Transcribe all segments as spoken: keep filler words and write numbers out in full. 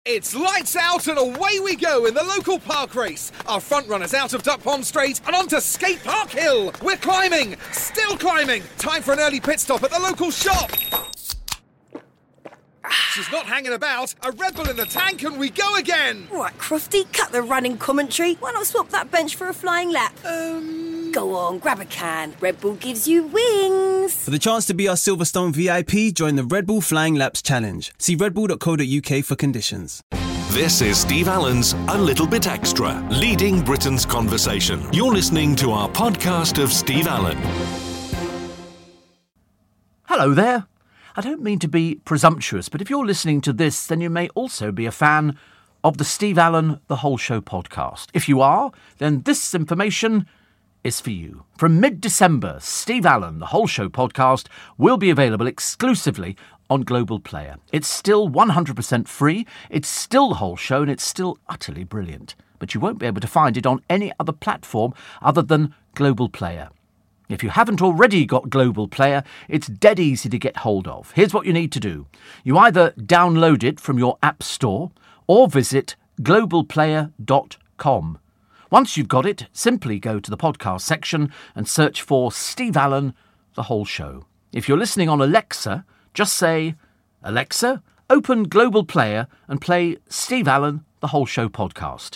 It's lights out and away we go in the local park race. Our front runner's out of Duck Pond Straight and onto Skate Park Hill. We're climbing, still climbing. Time for an early pit stop at the local shop. She's not hanging about. A Red Bull in the tank and we go again. Right, Crofty, cut the running commentary. Why not swap that bench for a flying lap? Um... Go on, grab a can. Red Bull gives you wings. For the chance to be our Silverstone V I P, join the Red Bull Flying Laps Challenge. See red bull dot co dot uk for conditions. This is Steve Allen's A Little Bit Extra, leading Britain's conversation. You're listening to our podcast of Steve Allen. Hello there. I don't mean to be presumptuous, but if you're listening to this, then you may also be a fan of the Steve Allen The Whole Show podcast. If you are, then this information is for you. From mid-December, Steve Allen, The Whole Show podcast, will be available exclusively on Global Player. It's still one hundred percent free, it's still The Whole Show, and it's still utterly brilliant. But you won't be able to find it on any other platform other than Global Player. If you haven't already got Global Player, it's dead easy to get hold of. Here's what you need to do. You either download it from your app store or visit global player dot com. Once you've got it, simply go to the podcast section and search for Steve Allen, The Whole Show. If you're listening on Alexa, just say, Alexa, open Global Player and play Steve Allen, The Whole Show podcast.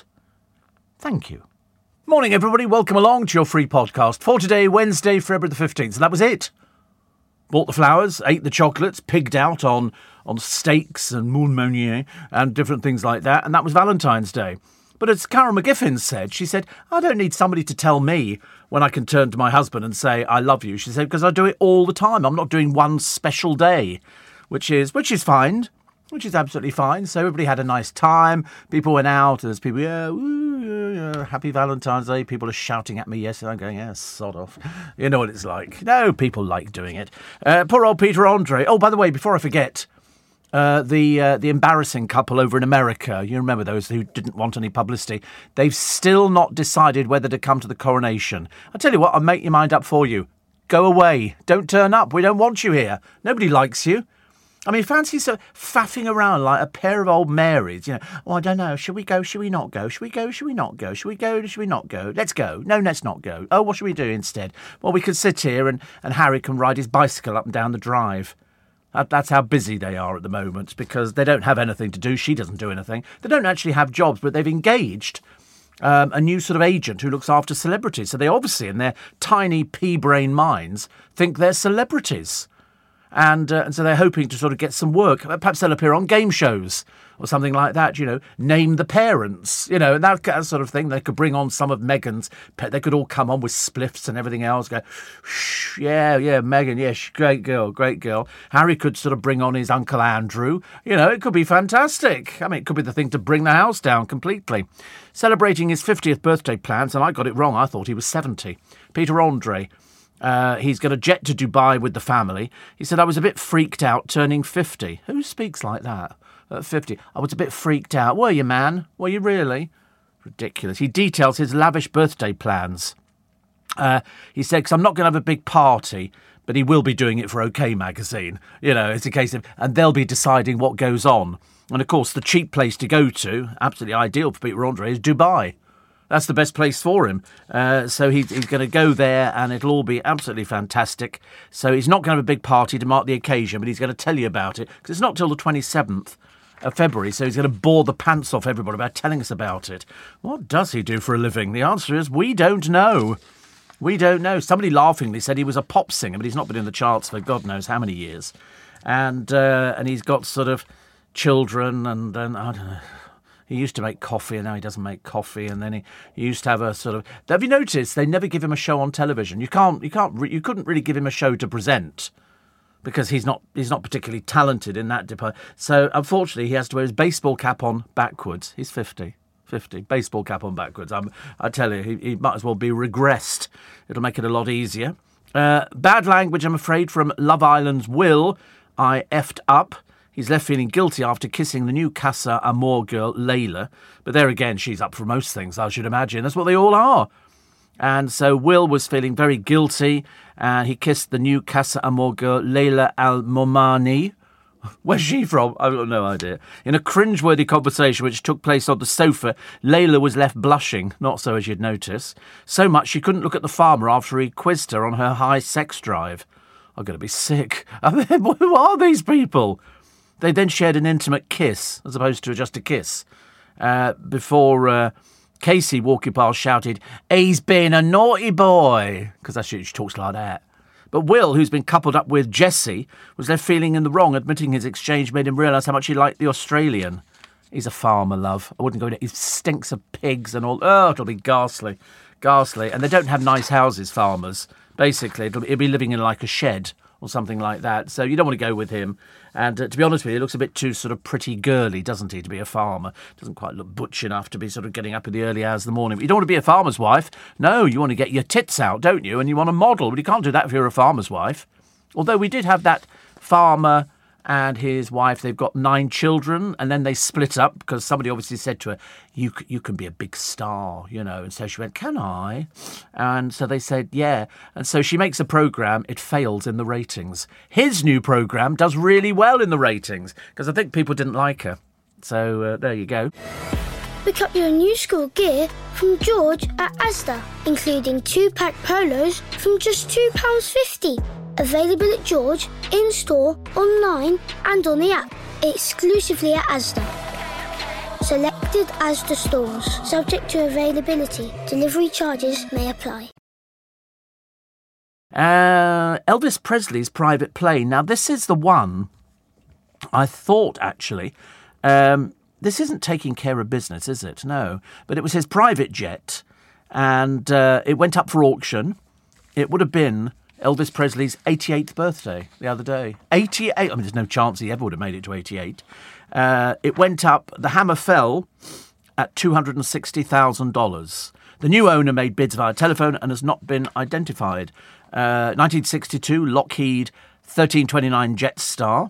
Thank you. Morning, everybody. Welcome along to your free podcast for today, Wednesday, February the fifteenth. And that was it. Bought the flowers, ate the chocolates, pigged out on, on steaks and moule meunier and different things like that. And that was Valentine's Day. But as Carol McGiffin said, she said, I don't need somebody to tell me when I can turn to my husband and say, I love you. She said, because I do it all the time. I'm not doing one special day, which is which is fine, which is absolutely fine. So everybody had a nice time. People went out. There's people, yeah, woo, yeah, happy Valentine's Day. People are shouting at me, yes, and I'm going, yeah, sod off. You know what it's like. No, people like doing it. Uh, poor old Peter Andre. Oh, by the way, before I forget, Uh, the uh, the embarrassing couple over in America, you remember those who didn't want any publicity, they've still not decided whether to come to the coronation. I'll tell you what, I'll make your mind up for you. Go away. Don't turn up. We don't want you here. Nobody likes you. I mean, fancy so faffing around like a pair of old Marys, you know. Oh, I don't know. Should we go? Should we not go? Should we go? Should we not go? Should we go? Should we not go? Let's go. No, let's not go. Oh, what should we do instead? Well, we could sit here and, and Harry can ride his bicycle up and down the drive. That's how busy they are at the moment because they don't have anything to do. She doesn't do anything. They don't actually have jobs, but they've engaged um, a new sort of agent who looks after celebrities. So they obviously, in their tiny pea-brain minds, think they're celebrities. And, uh, and so they're hoping to sort of get some work. Perhaps they'll appear on game shows or something like that, you know, name the parents, you know, and that, that sort of thing. They could bring on some of Meghan's, they could all come on with spliffs and everything else, go, shh, yeah, yeah, Meghan, yeah, great girl, great girl. Harry could sort of bring on his Uncle Andrew. You know, it could be fantastic. I mean, it could be the thing to bring the house down completely. Celebrating his fiftieth birthday plans, and I got it wrong, I thought he was seventy. Peter Andre. Uh, he's going to jet to Dubai with the family. He said, I was a bit freaked out turning fifty. Who speaks like that at fifty? I was a bit freaked out. Were you, man? Were you really? Ridiculous. He details his lavish birthday plans. Uh, he said, because I'm not going to have a big party, but he will be doing it for OK Magazine. You know, it's a case of, and they'll be deciding what goes on. And of course, the cheap place to go to, absolutely ideal for Peter Andre, is Dubai. That's the best place for him. Uh, so he's, he's going to go there and it'll all be absolutely fantastic. So he's not going to have a big party to mark the occasion, but he's going to tell you about it because it's not till the twenty-seventh of February. So he's going to bore the pants off everybody about telling us about it. What does he do for a living? The answer is we don't know. We don't know. Somebody laughingly said he was a pop singer, but he's not been in the charts for God knows how many years. And uh, and he's got sort of children and, and I don't know. He used to make coffee and now he doesn't make coffee. And then he, he used to have a sort of... Have you noticed they never give him a show on television? You can't, you can't, re, you couldn't really give him a show to present because he's not, he's not particularly talented in that department. So unfortunately, he has to wear his baseball cap on backwards. He's fifty, fifty, baseball cap on backwards. I'm, I tell you, he, he might as well be regressed. It'll make it a lot easier. Uh, bad language, I'm afraid, from Love Island's Will. I effed up. He's left feeling guilty after kissing the new Casa Amor girl, Layla. But there again, she's up for most things, I should imagine. That's what they all are. And so Will was feeling very guilty. And he kissed the new Casa Amor girl, Layla Al-Momani. Where's she from? I've got no idea. In a cringeworthy conversation which took place on the sofa, Layla was left blushing, not so as you'd notice, so much she couldn't look at the farmer after he quizzed her on her high sex drive. I'm going to be sick. I mean, who are these people? They then shared an intimate kiss, as opposed to just a kiss, uh, before uh, Casey, walking past, shouted, "He's been a naughty boy," because that's she, she talks like that. But Will, who's been coupled up with Jessie, was left feeling in the wrong, admitting his exchange made him realise how much he liked the Australian. He's a farmer, love. I wouldn't go in it. He stinks of pigs and all. Oh, it'll be ghastly. Ghastly. And they don't have nice houses, farmers. Basically, it'll, he'll be living in like a shed or something like that. So you don't want to go with him. And uh, to be honest with you, he looks a bit too sort of pretty girly, doesn't he, to be a farmer? Doesn't quite look butch enough to be sort of getting up in the early hours of the morning. But you don't want to be a farmer's wife. No, you want to get your tits out, don't you? And you want to model. But you can't do that if you're a farmer's wife. Although we did have that farmer and his wife. They've got nine children, and then they split up because somebody obviously said to her, you, you can be a big star, you know. And so she went, can I? And so they said, yeah. And so she makes a programme. It fails in the ratings. His new programme does really well in the ratings because I think people didn't like her. So uh, there you go. Pick up your new school gear from George at Asda, including two-pack polos from just two pounds fifty. Available at George, in-store, online and on the app. Exclusively at Asda. Selected Asda stores. Subject to availability. Delivery charges may apply. Uh, Elvis Presley's private plane. Now, this is the one I thought, actually... Um, this isn't taking care of business, is it? No. But it was his private jet, and uh, it went up for auction. It would have been Elvis Presley's eighty-eighth birthday the other day. eighty-eight. I mean, there's no chance he ever would have made it to eighty-eight. Uh, it went up, the hammer fell at two hundred sixty thousand dollars. The new owner made bids via telephone and has not been identified. Uh, nineteen sixty-two, Lockheed thirteen twenty-nine Jetstar.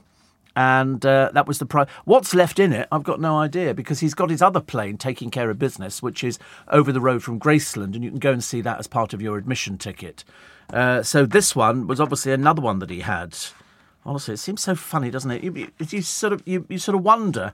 And uh, that was the price. What's left in it, I've got no idea, because he's got his other plane taking care of business, which is over the road from Graceland, and you can go and see that as part of your admission ticket. Uh, so this one was obviously another one that he had. Honestly, it seems so funny, doesn't it? You, you, you sort of you, you sort of wonder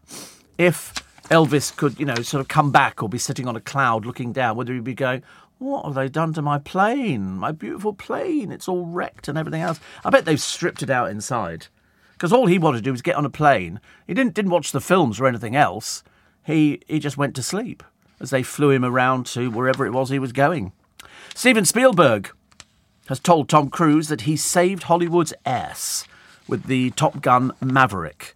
if Elvis could, you know, sort of come back or be sitting on a cloud looking down, whether he'd be going, what have they done to my plane? My beautiful plane. It's all wrecked and everything else. I bet they've stripped it out inside. Because all he wanted to do was get on a plane. He didn't didn't watch the films or anything else. He he just went to sleep as they flew him around to wherever it was he was going. Steven Spielberg has told Tom Cruise that he saved Hollywood's ass with the Top Gun Maverick.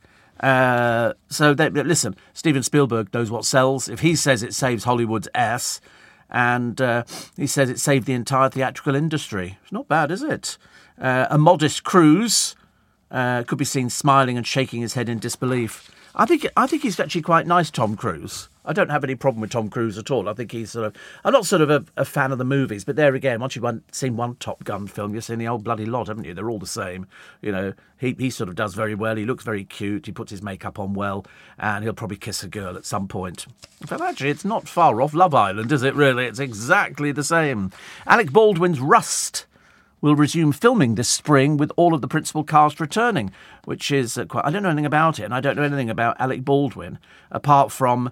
Uh, so they, listen, Steven Spielberg knows what sells. If he says it saves Hollywood's ass, and uh, he says it saved the entire theatrical industry, it's not bad, is it? Uh, a modest Cruise. Uh, could be seen smiling and shaking his head in disbelief. I think I think he's actually quite nice, Tom Cruise. I don't have any problem with Tom Cruise at all. I think he's sort of... I'm not sort of a, a fan of the movies, but there again, once you've one, seen one Top Gun film, you've seen the old bloody lot, haven't you? They're all the same. You know, he, he sort of does very well. He looks very cute. He puts his makeup on well, and he'll probably kiss a girl at some point. But actually, it's not far off Love Island, is it, really? It's exactly the same. Alec Baldwin's Rust will resume filming this spring with all of the principal cast returning, which is uh, quite... I don't know anything about it, and I don't know anything about Alec Baldwin, apart from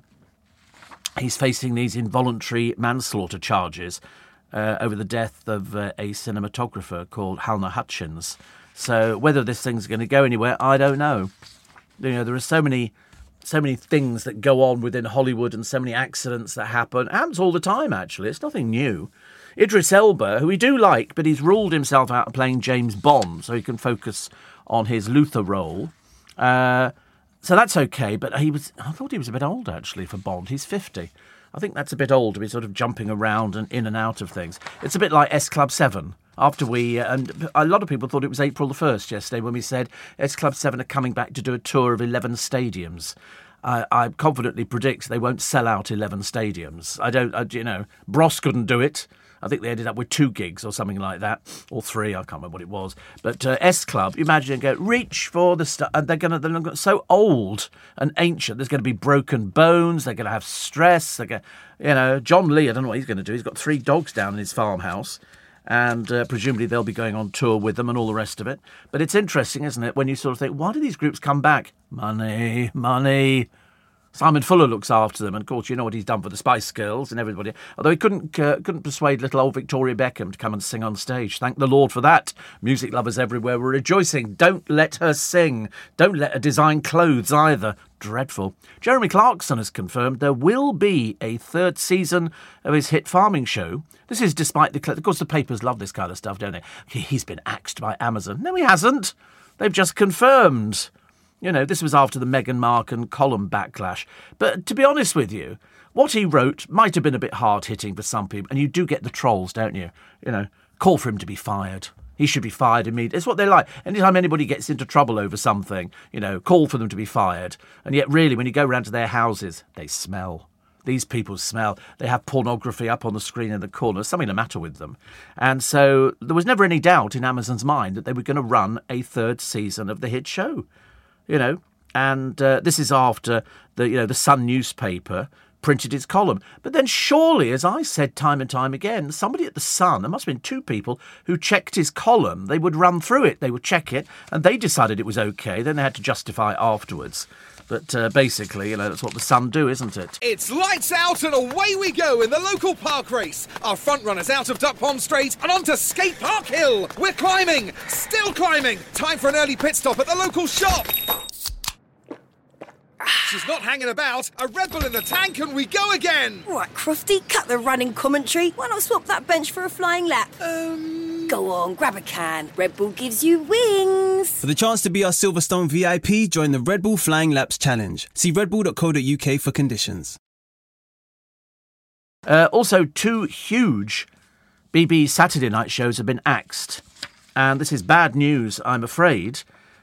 he's facing these involuntary manslaughter charges uh, over the death of uh, a cinematographer called Halner Hutchins. So whether this thing's going to go anywhere, I don't know. You know, there are so many... so many things that go on within Hollywood and so many accidents that happen. It happens all the time, actually. It's nothing new. Idris Elba, who we do like, but he's ruled himself out of playing James Bond, so he can focus on his Luther role. Uh, so that's okay, but he was. I thought he was a bit old, actually, for Bond. He's fifty. I think that's a bit old to be sort of jumping around and in and out of things. It's a bit like S Club seven. After we, uh, and a lot of people thought it was April the first yesterday when we said S Club seven are coming back to do a tour of eleven stadiums. I, I confidently predict they won't sell out eleven stadiums. I don't, I, you know, Bros couldn't do it. I think they ended up with two gigs or something like that, or three. I can't remember what it was. But uh, S Club, you imagine, go reach for the stuff, and they're going to they're so old and ancient. There's going to be broken bones. They're going to have stress. They're going, you know, John Lee. I don't know what he's going to do. He's got three dogs down in his farmhouse, and uh, presumably they'll be going on tour with them and all the rest of it. But it's interesting, isn't it, when you sort of think, why do these groups come back? Money, money. Simon Fuller looks after them, and of course you know what he's done for the Spice Girls and everybody. Although he couldn't uh, couldn't persuade little old Victoria Beckham to come and sing on stage. Thank the Lord for that. Music lovers everywhere were rejoicing. Don't let her sing. Don't let her design clothes either. Dreadful. Jeremy Clarkson has confirmed there will be a third season of his hit farming show. This is despite the... Of course, the papers love this kind of stuff, don't they? He's been axed by Amazon. No, he hasn't. They've just confirmed... You know, this was after the Meghan Markle column backlash. But to be honest with you, what he wrote might have been a bit hard-hitting for some people. And you do get the trolls, don't you? You know, call for him to be fired. He should be fired immediately. It's what they like. Anytime anybody gets into trouble over something, you know, call for them to be fired. And yet, really, when you go round to their houses, they smell. These people smell. They have pornography up on the screen in the corner. There's something the matter with them. And so there was never any doubt in Amazon's mind that they were going to run a third season of the hit show. You know, and uh, this is after the, you know, the Sun newspaper printed its column. But then surely, as I said time and time again, somebody at the Sun, there must have been two people who checked his column. They would run through it, they would check it, and they decided it was okay. Then they had to justify it afterwards. But uh, basically, you know, that's what the Sun do, isn't it? It's lights out and away we go in the local park race. Our front runners out of Duck Pond Straight and onto Skate Park Hill. We're climbing, still climbing. Time for an early pit stop at the local shop. She's not hanging about. A Red Bull in the tank and we go again. Right, Crofty, cut the running commentary. Why not swap that bench for a flying lap? Um... Go on, grab a can. Red Bull gives you wings. For the chance to be our Silverstone V I P, join the Red Bull Flying Laps Challenge. See red bull dot co dot U K for conditions. Uh, also, two huge B B Saturday night shows have been axed. And this is bad news, I'm afraid,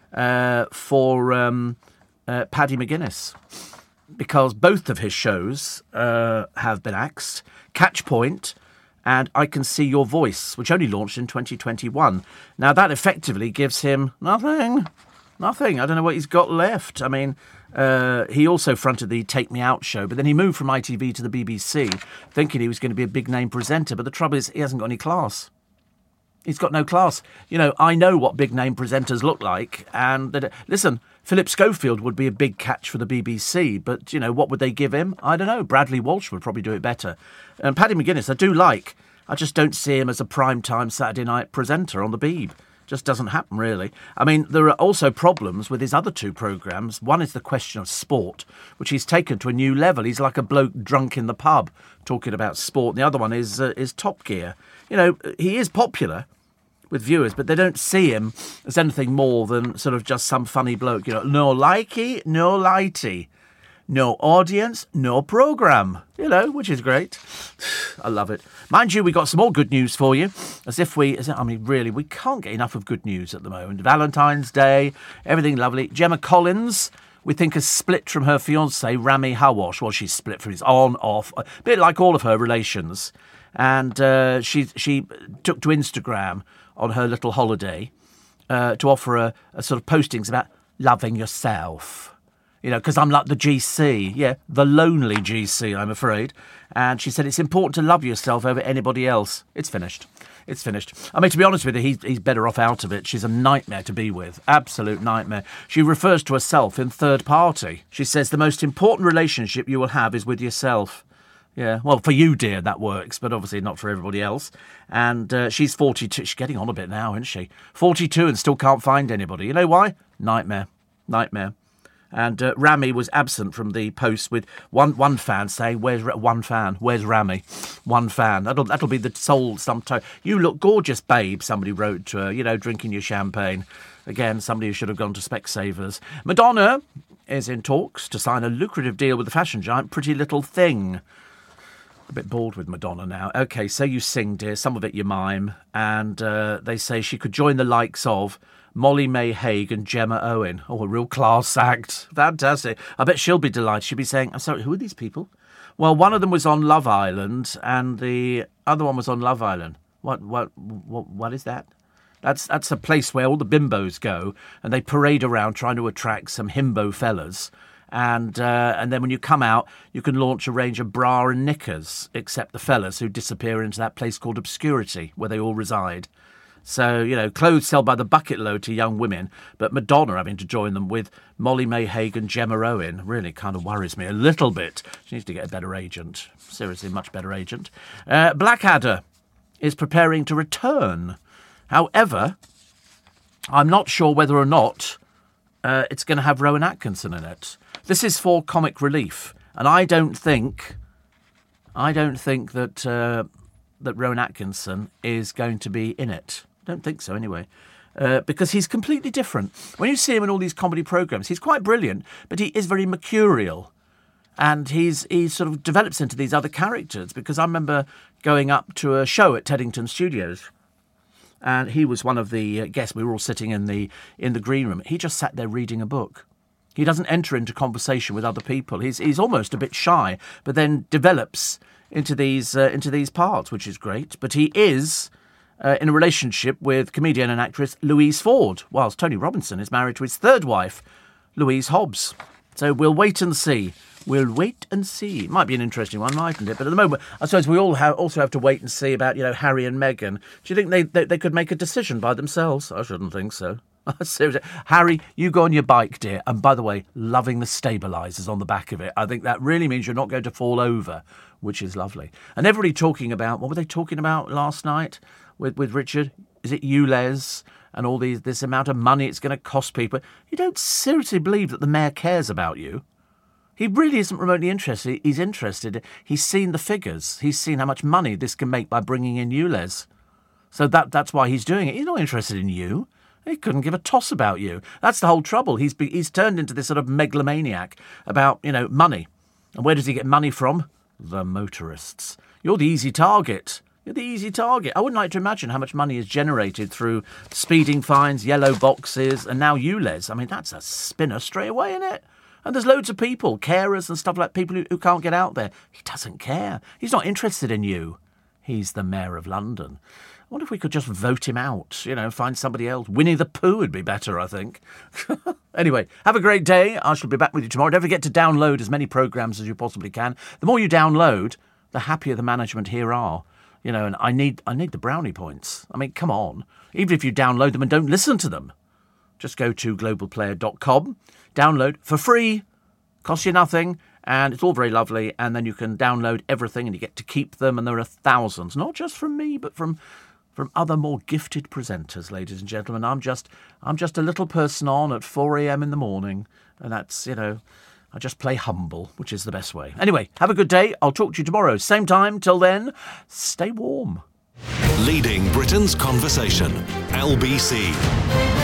uh, for um, uh, Paddy McGuinness. Because both of his shows uh, have been axed. Catchpoint and I Can See Your Voice, which only launched in twenty twenty-one. Now, that effectively gives him nothing. Nothing. I don't know what he's got left. I mean, uh, he also fronted the Take Me Out show, but then he moved from I T V to the B B C, thinking he was going to be a big-name presenter. But the trouble is, he hasn't got any class. He's got no class. You know, I know what big-name presenters look like. And, uh, listen, Philip Schofield would be a big catch for the B B C, but, you know, what would they give him? I don't know. Bradley Walsh would probably do it better. And Paddy McGuinness, I do like. I just don't see him as a prime-time Saturday night presenter on the Beeb. Just doesn't happen, really. I mean, there are also problems with his other two programmes. One is the question of sport, which he's taken to a new level. He's like a bloke drunk in the pub talking about sport. And the other one is uh, is Top Gear. You know, he is popular with viewers, but they don't see him as anything more than sort of just some funny bloke. You know, no likey, no lighty. No audience, no programme, you know, which is great. I love it. Mind you, we got some more good news for you. As if we, as if, I mean, really, we can't get enough of good news at the moment. Valentine's Day, everything lovely. Gemma Collins, we think, has split from her fiancé, Rami Hawash. Well, she's split from his on, off, a bit like all of her relations. And uh, she, she took to Instagram on her little holiday uh, to offer a, a sort of postings about loving yourself. You know, because I'm like the G C, yeah, the lonely G C, I'm afraid. And she said it's important to love yourself over anybody else. It's finished. It's finished. I mean, to be honest with you, he's, he's better off out of it. She's a nightmare to be with. Absolute nightmare. She refers to herself in third party. She says the most important relationship you will have is with yourself. Yeah, well, for you, dear, that works, but obviously not for everybody else. And uh, she's forty-two. She's getting on a bit now, isn't she? forty-two and still can't find anybody. You know why? Nightmare. Nightmare. And uh, Rami was absent from the post with one one fan saying, "Where's Ra- one fan? Where's Rami? One fan." That'll that'll be the sole sum total. "You look gorgeous, babe," somebody wrote to her. You know, drinking your champagne. Again, somebody who should have gone to Specsavers. Madonna is in talks to sign a lucrative deal with the fashion giant Pretty Little Thing. A bit bored with Madonna now. OK, so you sing, dear. Some of it you mime. And uh, they say she could join the likes of Molly May Hague and Gemma Owen. Oh, a real class act. Fantastic. I bet she'll be delighted. She'll be saying, I'm sorry, who are these people? Well, one of them was on Love Island and the other one was on Love Island. What what what, what is that? That's that's a place where all the bimbos go and they parade around trying to attract some himbo fellas. And uh, and then when you come out, you can launch a range of bra and knickers, except the fellas who disappear into that place called obscurity, where they all reside. So, you know, clothes sold by the bucket load to young women, but Madonna having to join them with Molly May Hague and Gemma Owen really kind of worries me a little bit. She needs to get a better agent. Seriously, much better agent. Uh, Blackadder is preparing to return. However, I'm not sure whether or not uh, it's going to have Rowan Atkinson in it. This is for comic relief, and I don't think, I don't think that uh, that Rowan Atkinson is going to be in it. I don't think so, anyway, uh, because he's completely different. When you see him in all these comedy programmes, he's quite brilliant, but he is very mercurial, and he's he sort of develops into these other characters. Because I remember going up to a show at Teddington Studios, and he was one of the uh, guests. We were all sitting in the in the green room. He just sat there reading a book. He doesn't enter into conversation with other people. He's he's almost a bit shy, but then develops into these uh, into these parts, which is great. But he is uh, in a relationship with comedian and actress Louise Ford, whilst Tony Robinson is married to his third wife, Louise Hobbs. So we'll wait and see. We'll wait and see. Might be an interesting one, mightn't it? But at the moment, I suppose we all have, also have to wait and see about, you know, Harry and Meghan. Do you think they, they, they could make a decision by themselves? I shouldn't think so. Seriously. Harry, you go on your bike, dear. And by the way, loving the stabilisers on the back of it. I think that really means you're not going to fall over, which is lovely. And everybody talking about, what were they talking about last night with, with Richard? Is it ULEZ and all these this amount of money it's going to cost people? You don't seriously believe that the mayor cares about you? He really isn't remotely interested. He's interested. He's seen the figures. He's seen how much money this can make by bringing in ULEZ. So that that's why he's doing it. He's not interested in you. He couldn't give a toss about you. That's the whole trouble. He's be, he's turned into this sort of megalomaniac about, you know, money. And where does he get money from? The motorists. You're the easy target. You're the easy target. I wouldn't like to imagine how much money is generated through speeding fines, yellow boxes, and now ULEZ. I mean, that's a spinner straight away, isn't it? And there's loads of people, carers and stuff like people who, who can't get out there. He doesn't care. He's not interested in you. He's the Mayor of London. I wonder if we could just vote him out, you know, find somebody else. Winnie the Pooh would be better, I think. Anyway, have a great day. I shall be back with you tomorrow. Don't forget to download as many programmes as you possibly can. The more you download, the happier the management here are. You know, and I need I need the brownie points. I mean, come on. Even if you download them and don't listen to them, just go to global player dot com, download for free, costs you nothing, and it's all very lovely. And then you can download everything and you get to keep them. And there are thousands, not just from me, but from... from other more gifted presenters, ladies and gentlemen. I'm just I'm just a little person on at four a.m. in the morning, and that's, you know, I just play humble, which is the best way. Anyway, have a good day. I'll talk to you tomorrow. Same time. Till then, stay warm. Leading Britain's conversation. L B C.